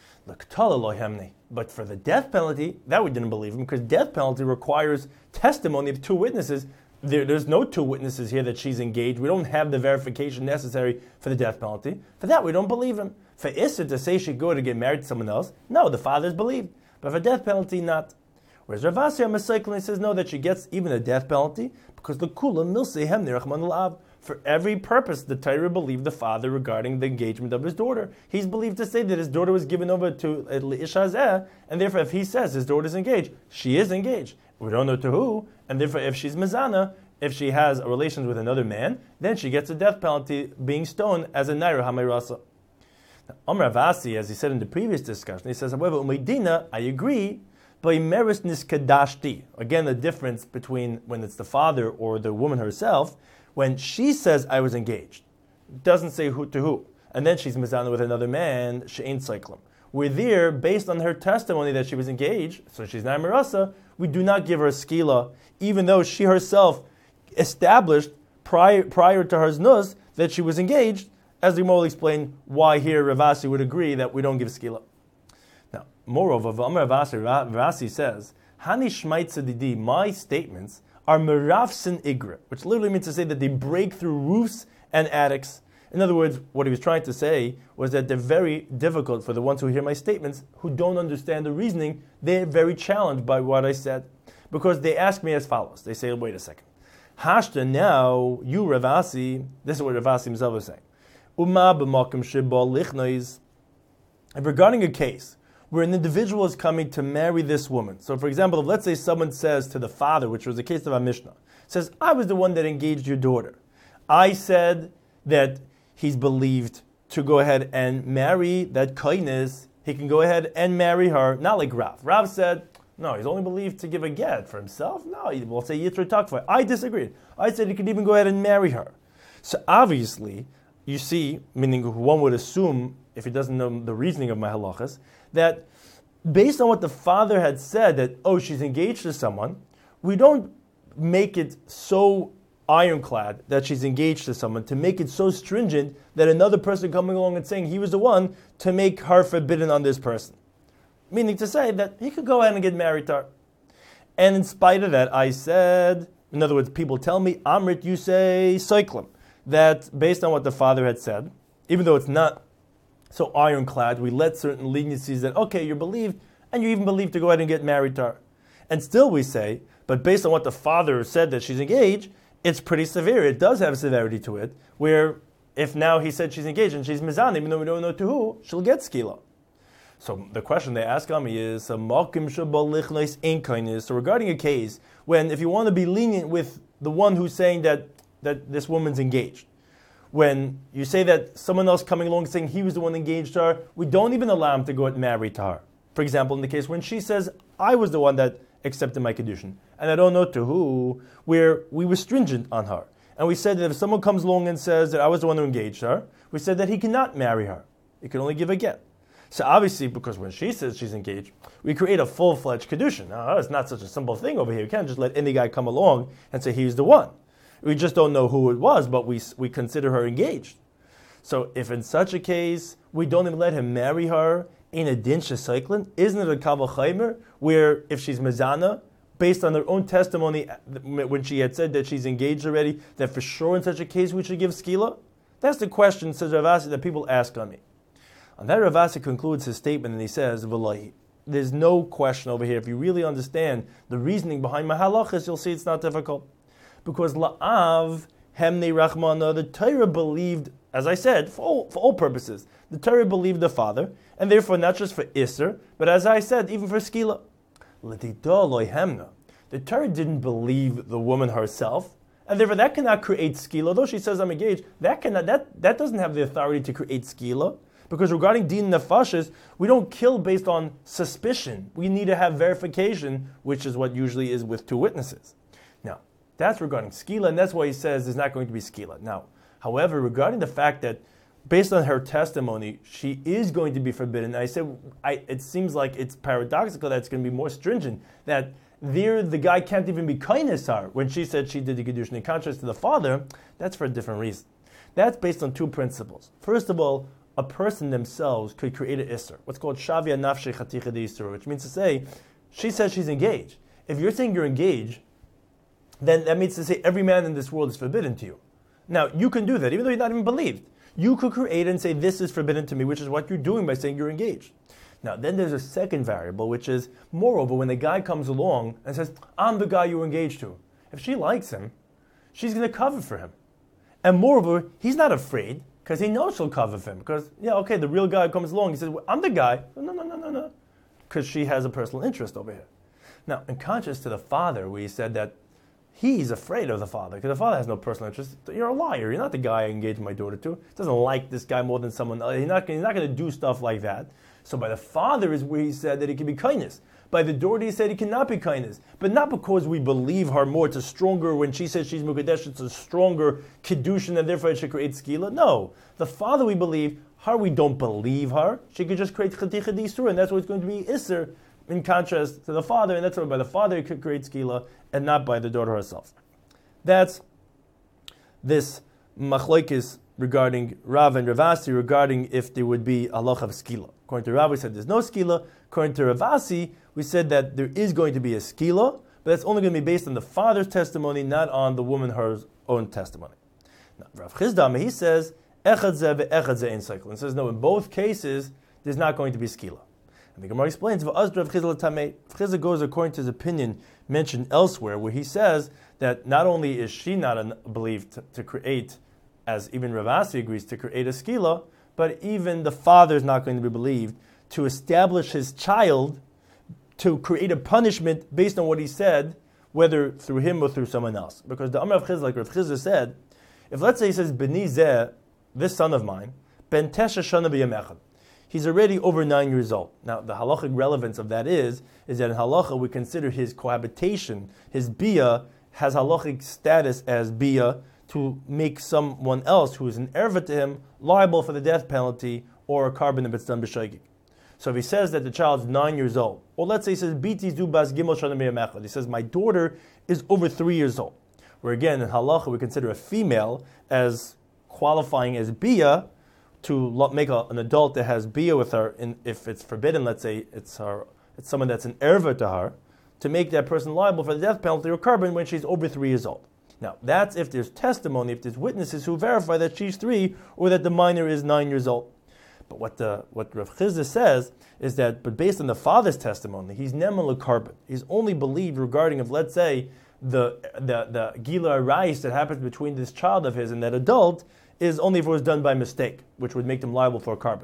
But for the death penalty, that we didn't believe him, because death penalty requires testimony of two witnesses. There, there's no two witnesses here that she's engaged. We don't have the verification necessary for the death penalty. For that, we don't believe him. For Issa to say she'd go to get married to someone else, no, the fathers believed. But for death penalty, not. Whereas Rav Asi HaMesayklan says no, that she gets even a death penalty, because the kula milsei hem nirachman l'ab. For every purpose, the Torah believed the father regarding the engagement of his daughter. He's believed to say that his daughter was given over to Ish Hazeh, and therefore if he says his daughter is engaged, she is engaged. We don't know to who, and therefore if she's mezana, if she has a relations with another man, then she gets a death penalty, being stoned as a naira hameirasa. Amar Rav Asi, as he said in the previous discussion, he says, however, umeidina, I agree, but meris niskadashti. Again, the difference between when it's the father or the woman herself. When she says, I was engaged, doesn't say who to who, and then she's mizana with another man, she ain't cyclim. We're there, based on her testimony that she was engaged, so she's not mirasa, we do not give her a skila, even though she herself established prior, prior to her znus that she was engaged, as the Gemara will explain why here Rav Asi would agree that we don't give skila. Now, moreover, Rav Asi, Rav Asi says, Hani shmait tzadidi, my statements are merafsin igra, which literally means to say that they break through roofs and attics. In other words, what he was trying to say was that they're very difficult for the ones who hear my statements, who don't understand the reasoning. They're very challenged by what I said, because they ask me as follows. They say, wait a second. Hashta, now, you Rav Asi, this is what Rav Asi himself is saying. Uma b'makom sheba lichnois. And regarding a case where an individual is coming to marry this woman. So, for example, if let's say someone says to the father, which was the case of our Mishnah, says, I was the one that engaged your daughter. I said that he's believed to go ahead and marry that kindness. He can go ahead and marry her, not like Rav. Rav said, no, he's only believed to give a get for himself. No, he will say Yitzra Takfa. I disagreed. I said he could even go ahead and marry her. So obviously, you see, meaning one would assume, if he doesn't know the reasoning of my halachas, that based on what the father had said, that, oh, she's engaged to someone, we don't make it so ironclad that she's engaged to someone, to make it so stringent that another person coming along and saying he was the one to make her forbidden on this person. Meaning to say that he could go ahead and get married to her. And in spite of that, I said, in other words, people tell me, Amrit, you say, Cyclim, that based on what the father had said, even though it's not so ironclad, we let certain leniencies that, okay, you're believed, and you even believe to go ahead and get married to her. And still we say, but based on what the father said that she's engaged, it's pretty severe. It does have severity to it, where if now he said she's engaged and she's mizan, even though we don't know to who, she'll get skila. So the question they ask on me is, so regarding a case when, if you want to be lenient with the one who's saying that, that this woman's engaged, when you say that someone else coming along saying he was the one engaged to her, we don't even allow him to go and marry to her. For example, in the case when she says, I was the one that accepted my condition, and I don't know to who, where we were stringent on her. And we said that if someone comes along and says that I was the one who engaged her, we said that he cannot marry her. He can only give a get. So obviously, because when she says she's engaged, we create a full-fledged kedushin. Now, it's not such a simple thing over here. We can't just let any guy come along and say he's the one. We just don't know who it was, but we we consider her engaged. So if in such a case, we don't even let him marry her in a din shecyclin, isn't it a kavah chaymer, where if she's mezana, based on her own testimony when she had said that she's engaged already, that for sure in such a case we should give skila? That's the question, says Rav Asi, that people ask on me. And then Rav Asi concludes his statement and he says, V'lahi, there's no question over here. If you really understand the reasoning behind my halachas, you'll see it's not difficult. Because la'av hemnei rachmana, the Torah believed, as I said, for all, for all purposes, the Torah believed the father, and therefore not just for Isser, but as I said, even for skila. L'tida loy hemna. The Torah didn't believe the woman herself, and therefore that cannot create skila. Though she says I'm engaged, that cannot that, that doesn't have the authority to create skila. Because regarding din nefashis, we don't kill based on suspicion. We need to have verification, which is what usually is with two witnesses. Now, that's regarding skila, and that's why he says there's not going to be skila. Now, However, regarding the fact that based on her testimony, she is going to be forbidden, I said I, it seems like it's paradoxical that it's going to be more stringent, that there the guy can't even be kainesar when she said she did the Kiddushin. In contrast to the father, that's for a different reason. That's based on two principles. First of all, a person themselves could create an isser, what's called shavia nafshe chaticha de isser, which means to say, she says she's engaged. If you're saying you're engaged, then that means to say every man in this world is forbidden to you. Now, you can do that, even though you're not even believed. You could create and say, this is forbidden to me, which is what you're doing by saying you're engaged. Now, then there's a second variable, which is, moreover, when the guy comes along and says, I'm the guy you're engaged to, if she likes him, she's going to cover for him. And moreover, he's not afraid, because he knows she'll cover for him. Because, yeah, okay, the real guy comes along, he says, well, I'm the guy. No, no, no, no, no. Because she has a personal interest over here. Now, in contrast to the father, we said that he's afraid of the father, because the father has no personal interest. You're a liar. You're not the guy I engaged my daughter to. He doesn't like this guy more than someone else. He's not, he's not going to do stuff like that. So by the father is where he said that he can be kindness. By the daughter he said he cannot be kindness. But not because we believe her more. It's a stronger, when she says she's Mukadesh, it's a stronger Kiddushin, and therefore it should create Skila. No. The father we believe, her we don't believe her. She could just create Chaticha D'Isur, and that's what's going to be Isser, in contrast to the father, and that's why by the father it could create Skila, and not by the daughter herself. That's this machlokes regarding Rav and Ravasi, regarding if there would be halacha of skila. According to Rav, we said there's no skila. According to Ravasi, we said that there is going to be a skila, but that's only going to be based on the father's testimony, not on the woman her own testimony. Now, Rav Chizdam, he says, echad zeh ve'echad zeh ein cycle. And says, no, in both cases, there's not going to be skila. And the Gemara explains, Rav Chizda goes according to his opinion mentioned elsewhere, where he says that not only is she not believed to, to create, as even Ravasi agrees, to create a skila, but even the father is not going to be believed to establish his child to create a punishment based on what he said, whether through him or through someone else. Because the Amar of Chizda, like Rav Chizda said, if let's say he says, B'ni zeh, this son of mine, ben tesha shana b'yam echad, he's already over nine years old. Now, the halachic relevance of that is, is that in halacha we consider his cohabitation, his bia, has halachic status as bia, to make someone else who is an erva to him liable for the death penalty or a carbon if it's done b'shaygig. So if he says that the child's nine years old, or let's say he says, Biti zu bas gimel shana b'yam echad, he says, my daughter is over three years old. Where again, in halacha we consider a female as qualifying as bia, to make a, an adult that has bia with her, in, if it's forbidden, let's say it's her, it's someone that's an erva to her, to make that person liable for the death penalty or carbon when she's over three years old. Now, that's if there's testimony, if there's witnesses who verify that she's three or that the minor is nine years old. But what the what Rav Chizda says is that, but based on the father's testimony, he's neman lekarbon. He's only believed regarding of, let's say, the the the gila arayis that happens between this child of his and that adult is only if it was done by mistake, which would make them liable for a carbon.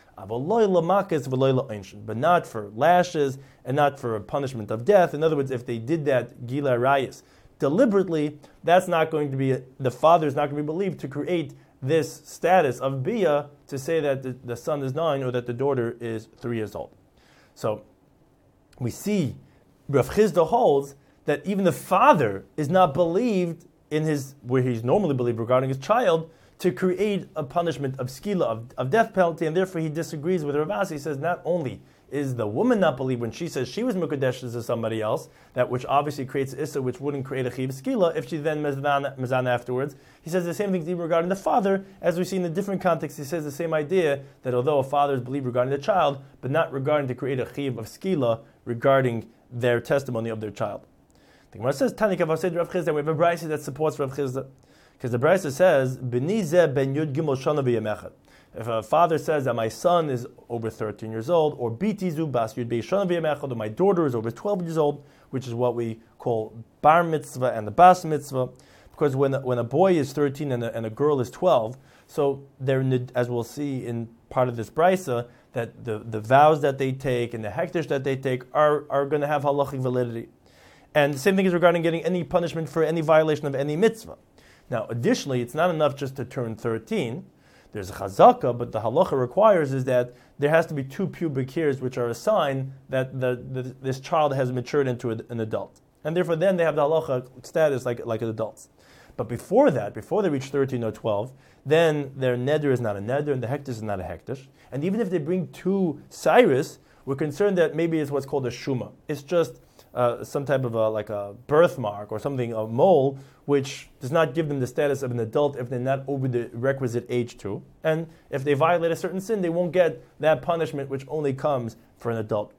But not for lashes and not for a punishment of death. In other words, if they did that gila arayis deliberately, that's not going to be, the father is not going to be believed to create this status of bia to say that the, the son is nine or that the daughter is three years old. So we see Rav Chizda holds that even the father is not believed in his, where he's normally believed regarding his child, to create a punishment of skila, of, of death penalty, and therefore he disagrees with Ravasi. He says not only is the woman not believed when she says she was Mukadesh to somebody else, that which obviously creates Issa, which wouldn't create a Chiv Skila, if she then Mezan afterwards. He says the same thing even regarding the father, as we see in a different context. He says the same idea, that although a father is believed regarding the child, but not regarding to create a Chiv of Skila regarding their testimony of their child. The Gemara says, Tani Kavav said Rav Chizda, we have a brayso that supports Rav Chizda. Because the brayso says, B'ni zeh ben yud gimel shana b'yam echad. If a father says that my son is over thirteen years old, or Biti zu bas yud be'shana b'yam echad, or my daughter is over twelve years old, which is what we call bar mitzvah and the bas mitzvah, because when a, when a boy is thirteen and a, and a girl is twelve, so they're, as we'll see in part of this brayso, that the, the vows that they take and the hektish that they take are, are going to have halachic validity. And the same thing is regarding getting any punishment for any violation of any mitzvah. Now, additionally, it's not enough just to turn thirteen. There's a chazaka, but the halacha requires is that there has to be two pubic hairs, which are a sign that the, the, this child has matured into a, an adult. And therefore, then they have the halacha status like, like adults. But before that, before they reach thirteen or twelve, then their neder is not a neder and the hektish is not a hektish. And even if they bring two cyrus, we're concerned that maybe it's what's called a shuma. It's just uh, some type of a, like a birthmark or something, a mole, which does not give them the status of an adult if they're not over the requisite age to. And if they violate a certain sin, they won't get that punishment which only comes for an adult.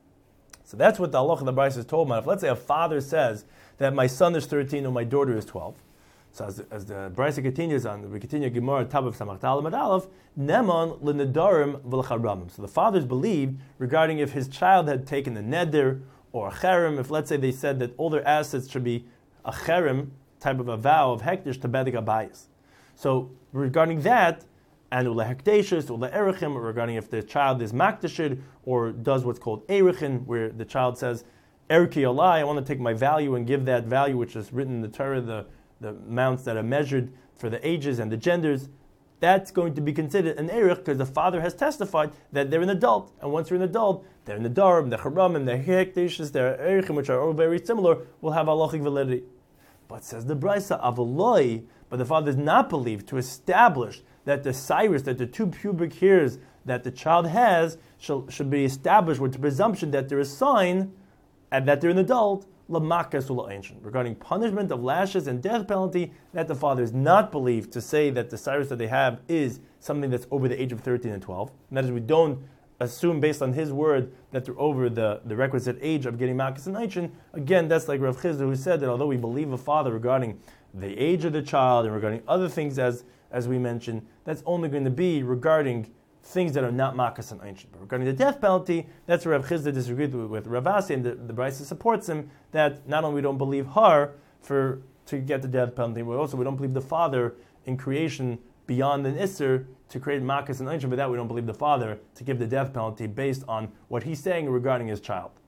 So that's what the halacha of the Brisa is told about. If let's say a father says that my son is thirteen or my daughter is twelve, so as, as the Brisa continues on, we continue Gemara Tab of Samach Tal Amud Aleph, Neman l'nedarim v'l'charamim. So the fathers believed regarding if his child had taken a neder or a cherem, if let's say they said that all their assets should be a cherem, type of a vow of hektish to bedek abayis. So regarding that, and ula hekdeshus, ula erichim, regarding if the child is makdashid or does what's called erichin, where the child says, eriki alai, I want to take my value and give that value which is written in the Torah, the, the amounts that are measured for the ages and the genders, that's going to be considered an erich because the father has testified that they're an adult. And once you're an adult, they're in the darim, the charamim, the hekdeshus, their erichim, which are all very similar, will have halachic validity. But says the Brisa, avaloi, but the father is not believed to establish that the cyrus, that the two pubic hairs that the child has shall, should be established with the presumption that there is a sign and that they're an adult, lamakas ula ancient. Regarding punishment of lashes and death penalty, that the father is not believed to say that the cyrus that they have is something that's over the age of thirteen and twelve. And that is, we don't assume based on his word that they're over the, the requisite age of getting makas and ancient. Again, that's like Rav Chizda, who said that although we believe a father regarding the age of the child and regarding other things as as we mentioned, that's only going to be regarding things that are not makas and ancient. But regarding the death penalty, that's where Rav Chizda disagreed with, with Rav Asi, and the, the Brisa supports him that not only we don't believe her for to get the death penalty, but also we don't believe the father in creation beyond an Isser to create makas and ancient. But that we don't believe the father to give the death penalty based on what he's saying regarding his child.